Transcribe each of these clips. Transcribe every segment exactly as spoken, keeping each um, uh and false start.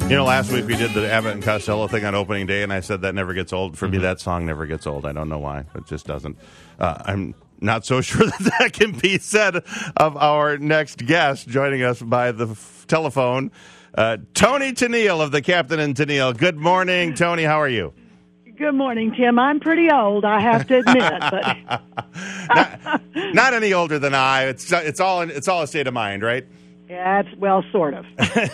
You know, last week we did the Abbott and Costello thing on opening day, and I said that never gets old. For mm-hmm. me, that song never gets old. I don't know why. It just doesn't. Uh, I'm not so sure that that can be said of our next guest joining us by the f- telephone, uh, Toni Tennille of the Captain and Tennille. Good morning, Toni. How are you? Good morning, Tim. I'm pretty old, I have to admit, but not, not any older than I. It's it's all in, it's all a state of mind, right? Yeah, it's, well, sort of.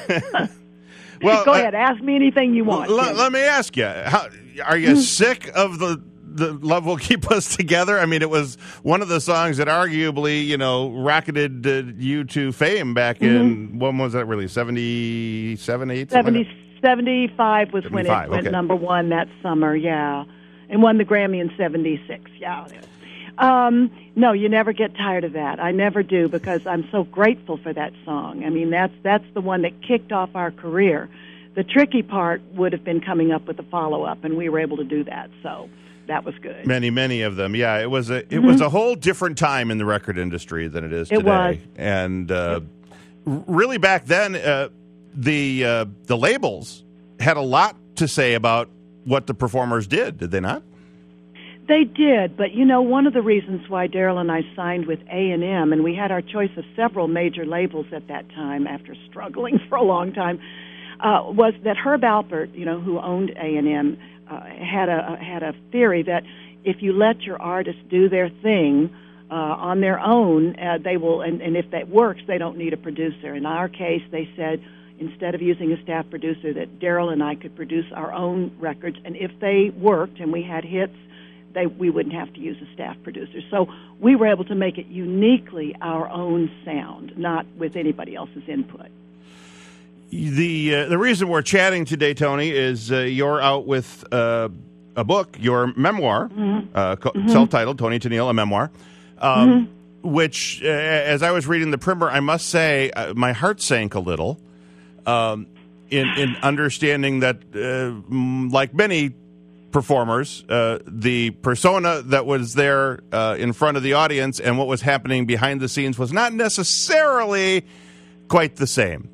Well, go ahead. Uh, ask me anything you want. L- let me ask you: how, Are you sick of the the "Love Will Keep Us Together"? I mean, it was one of the songs that arguably, you know, rocketed uh, you to fame back mm-hmm. in when was that? Really, seventy-seven, eight, seventy, seventy-five was when it went okay. number one that summer. Yeah, and won the Grammy in seventy-six. Yeah. Um, no, you never get tired of that. I never do, because I'm so grateful for that song. I mean, that's that's the one that kicked off our career. The tricky part would have been coming up with a follow-up, and we were able to do that, so that was good. Many, many of them. Yeah, it was a it mm-hmm. was a whole different time in the record industry than it is today. It was. And uh, really back then, uh, the uh, the labels had a lot to say about what the performers did, did they not? They did, but, you know, one of the reasons why Daryl and I signed with A and M, and we had our choice of several major labels at that time after struggling for a long time, uh, was that Herb Alpert, you know, who owned A and M, uh, had a had a theory that if you let your artists do their thing uh, on their own, uh, they will, and, and if that works, they don't need a producer. In our case, they said, instead of using a staff producer, that Daryl and I could produce our own records, and if they worked and we had hits, They, we wouldn't have to use a staff producer. So we were able to make it uniquely our own sound, not with anybody else's input. The uh, the reason we're chatting today, Toni, is uh, you're out with uh, a book, your memoir, mm-hmm. uh, co- mm-hmm. self-titled, Toni Tennille, a memoir, um, mm-hmm. which, uh, as I was reading the primer, I must say uh, my heart sank a little um, in, in understanding that, uh, like many performers, uh, the persona that was there uh, in front of the audience and what was happening behind the scenes was not necessarily quite the same.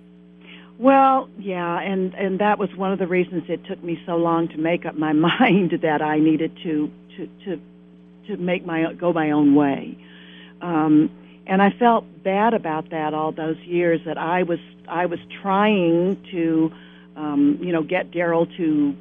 Well, yeah, and, and that was one of the reasons it took me so long to make up my mind that I needed to to to, to make my go my own way. Um, and I felt bad about that all those years, that I was I was trying to um, you know get Daryl to,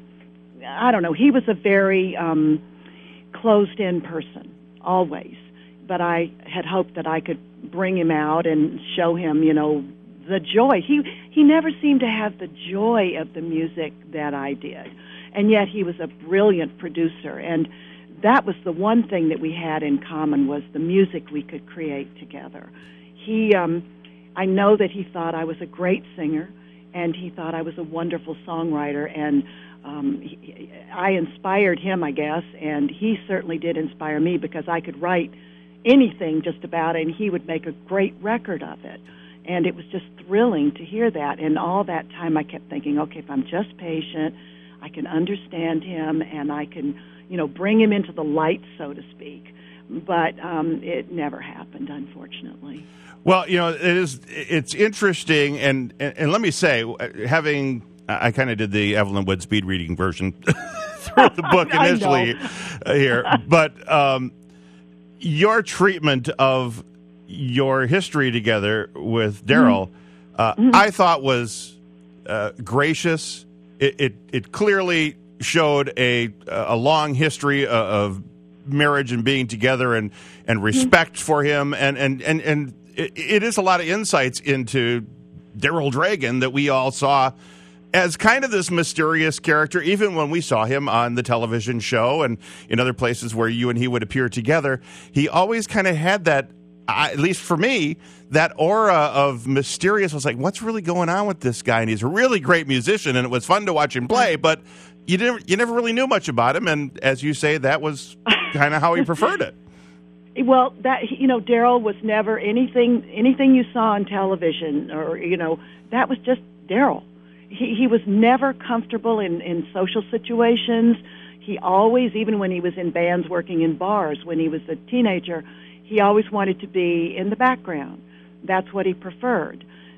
I don't know, he was a very um, closed-in person, always. But I had hoped that I could bring him out and show him, you know, the joy. He he never seemed to have the joy of the music that I did. And yet he was a brilliant producer. And that was the one thing that we had in common, was the music we could create together. He, um, I know that he thought I was a great singer, and he thought I was a wonderful songwriter, and Um, he, I inspired him, I guess, and he certainly did inspire me, because I could write anything just about it, and he would make a great record of it. And it was just thrilling to hear that. And all that time I kept thinking, okay, if I'm just patient, I can understand him, and I can, you know, bring him into the light, so to speak. But um, it never happened, unfortunately. Well, you know, it is, it's interesting, and, and, and let me say, having... I kind of did the Evelyn Wood speed reading version through the book initially here. But um, your treatment of your history together with Daryl, mm-hmm. uh, mm-hmm. I thought was uh, gracious. It, it it clearly showed a a long history of marriage and being together, and, and respect mm-hmm. for him. And, and, and, and it, it is a lot of insights into Daryl Dragon that we all saw as kind of this mysterious character, even when we saw him on the television show and in other places where you and he would appear together. He always kind of had that, uh, at least for me, that aura of mysterious. I was like, what's really going on with this guy? And he's a really great musician, and it was fun to watch him play, but you never, you never really knew much about him. And as you say, that was kind of how he preferred it. Well, that, you know, Daryl was never anything, anything you saw on television, or, you know, that was just Daryl. He, he was never comfortable in, in social situations. He always, even when he was in bands working in bars, when he was a teenager, he always wanted to be in the background. That's what he preferred.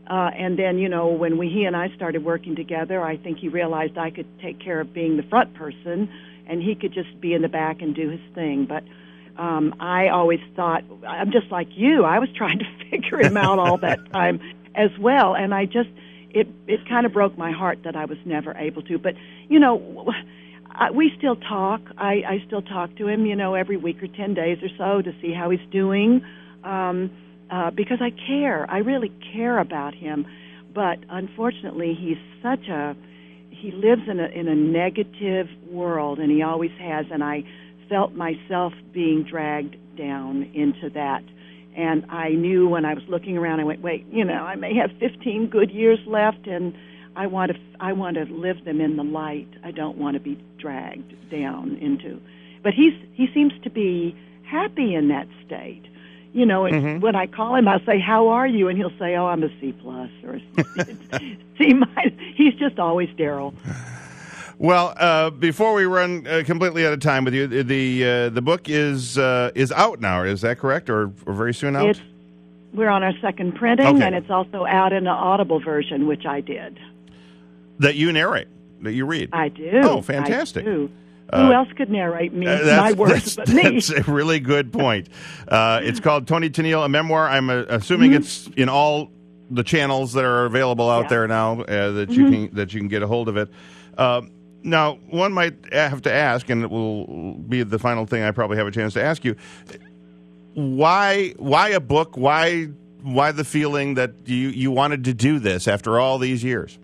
Uh, and then, you know, when we, he and I started working together, I think he realized I could take care of being the front person, and he could just be in the back and do his thing. But um, I always thought, I'm just like you. I was trying to figure him out all that time as well, and I just, it it kind of broke my heart that I was never able to. But, you know, I, we still talk. I, I still talk to him, you know, every week or ten days or so to see how he's doing. Um Uh, because I care. I really care about him. But unfortunately, he's such a, he lives in a, in a negative world, and he always has, and I felt myself being dragged down into that. And I knew when I was looking around, I went, wait, you know, I may have fifteen good years left, and I want to, I want to live them in the light. I don't want to be dragged down into. But he's, he seems to be happy in that state. You know, mm-hmm. when I call him, I'll say, how are you? And he'll say, oh, I'm a C plus or a C minus. He's just always Daryl. Well, uh, before we run uh, completely out of time with you, the uh, the book is uh, is out now. Is that correct, or, or very soon out? It's, we're on our second printing, okay. and it's also out in an Audible version, which I did. That you narrate, that you read? I do. Oh, fantastic. I do. Uh, Who else could narrate me, uh, my words, that's, but me? That's a really good point. Uh, it's called Toni Tennille, a memoir. I'm uh, assuming mm-hmm. it's in all the channels that are available out yeah. there now uh, that mm-hmm. you can that you can get a hold of it. Uh, now, one might have to ask, and it will be the final thing I probably have a chance to ask you: why why a book? Why why the feeling that you you wanted to do this after all these years?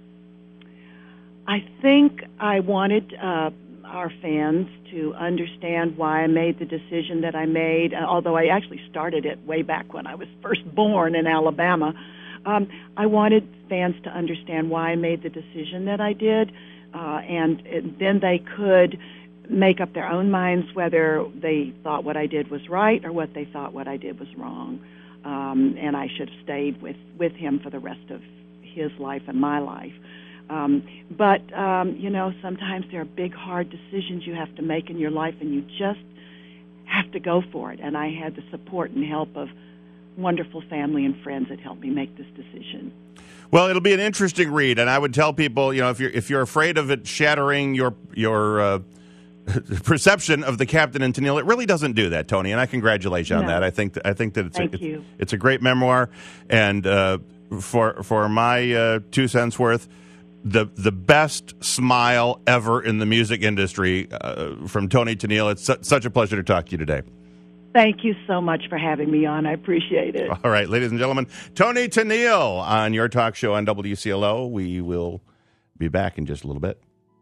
I think I wanted. Uh, our fans to understand why I made the decision that I made, although I actually started it way back when I was first born in Alabama. Um, I wanted fans to understand why I made the decision that I did, uh, and, and then they could make up their own minds whether they thought what I did was right or what they thought what I did was wrong. Um, and I should have stayed with, with him for the rest of his life and my life. Um, but, um, you know, sometimes there are big, hard decisions you have to make in your life, and you just have to go for it. And I had the support and help of wonderful family and friends that helped me make this decision. Well, it'll be an interesting read, and I would tell people, you know, if you're if you're afraid of it shattering your your uh, perception of the Captain and Tennille, it really doesn't do that, Toni. And I congratulate you on no. that. I think that, I think that it's Thank a, you. It's, it's a great memoir, and uh, for for my uh, two cents worth. The the best smile ever in the music industry uh, from Toni Tennille. It's su- such a pleasure to talk to you today. Thank you so much for having me on. I appreciate it. All right, ladies and gentlemen, Toni Tennille on your talk show on W C L O. We will be back in just a little bit.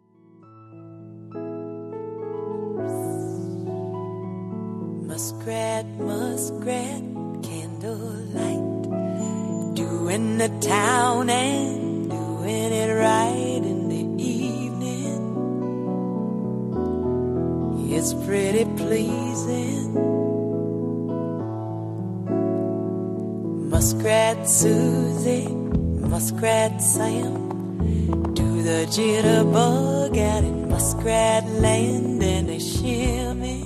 Muskrat, muskrat, candlelight, doing the town and doing it right in the evening. It's pretty pleasing. Muskrat Susie, Muskrat Sam, do the jitterbug out in Muskrat Land, and they shimmy